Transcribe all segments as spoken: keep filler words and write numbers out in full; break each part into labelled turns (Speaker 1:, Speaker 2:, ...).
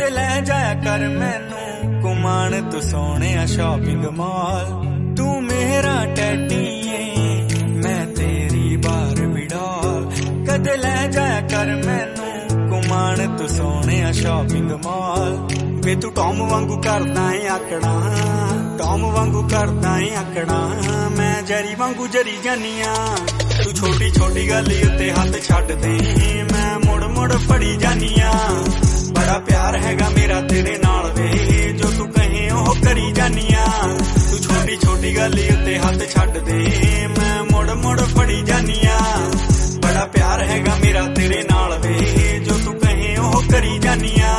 Speaker 1: कदे लै जाया कर मैनू घुमाण तू सोने शॉपिंग मॉल। तू मेरा टैडी है मैं तेरी बारबी डॉल। कदे लै जाया कर मैनू घुमाण तू सोने शॉपिंग मॉल। वे तू टॉम वांगू करदा है आकड़ा, टॉम वांगू करदा है आकड़ा, मैं जरी वांगू जरी जानिया। तू छोटी छोटी गल उत्ते हाथ छड्ड दे मैं मुड़ मुड़ फड़ी जानिया। बड़ा प्यार हैगा मेरा तेरे नाल वे जो तू कहे ओह करी जानिया। तू छोटी छोटी गल उत्ते हाथ छड्ड दे मैं मुड़ मुड़ फड़ी जानिया। बड़ा प्यार हैगा मेरा तेरे नाल वे जो तू कहे ओह करी जानिया।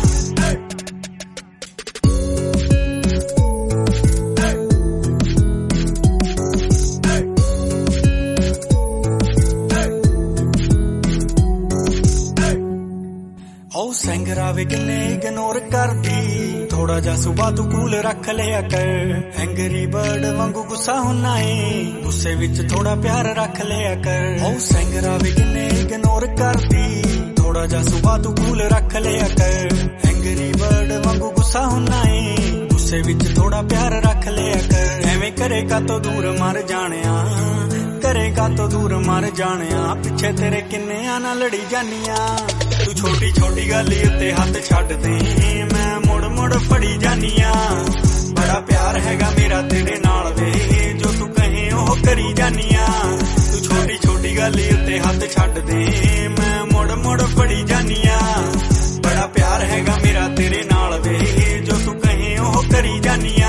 Speaker 1: ओ सैंगरा वे किन्ने इग्नोर कर दी, थोड़ा जा सुबह तू कूल रख लिया कर। एंगरी बर्ड वांगू गुस्सा होना है, गुस्से विच थोड़ा प्यार रख लिया कर। ओ सैंगरा वे किन्ने इग्नोर कर दी, थोड़ा जा सुबह तू कूल रख लिया कर। एंगरी बर्ड वांगू गुस्सा होना है, गुस्से विच थोड़ा प्यार रख लिया कर। एवें करेगा तो दूर मर जानिया, करेगा तो दूर मर जानिया। पिछे तेरे किन्ने आना लड़ी जानिया। तू छोटी छोटी गल उत्ते हाथ छड्ड दे मैं मुड़ मुड़ फड़ी जानिया। बड़ा प्यार हैगा मेरा तेरे नाल वे जो तू कहे ओह करी जानिया। तू छोटी छोटी गल उत्ते हाथ छड्ड दे मैं मुड़ मुड़ फड़ी जानिया। बड़ा प्यार हैगा मेरा तेरे नाल वे जो तू कहे ओह करी जानिया।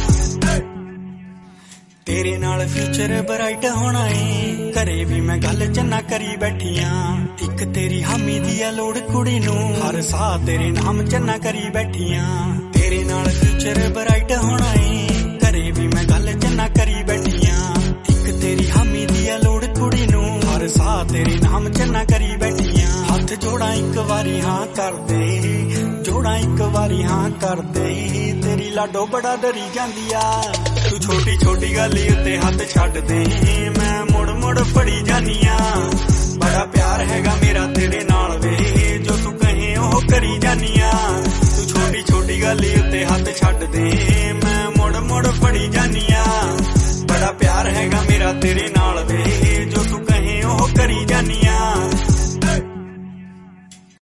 Speaker 1: तेरे नाल फ्यूचर ब्राइट होना है, घरे भी मैं गल चन्ना करी बैठिया। इक तेरी हामी दी लोड़ कुड़ी नू हर साह तेरे नाम चन्ना करी बैठिया। तेरे नाल फ्यूचर ब्राइट होना है, घरे भी मैं गल चन्ना करी बैठिया। इक तेरी हामी दी लोड़ कुड़ी नू हर साह तेरे नाम चन्ना करी बैठिया। हाथ जोड़ा एक वारी हाँ कर दे, जोड़ा एक वारी हाँ कर दे, तेरी लाडो बड़ा डरी जांदिया। तू छोटी छोटी गल उत्ते हाथ छड्ड दे मैं मुड़ मुड़ फड़ी जानिया। बड़ा प्यार हैगा मेरा तेरे नाल वे जो तू कहे ओह करी जानिया। तू छोटी छोटी गल उत्ते हाथ छड्ड दे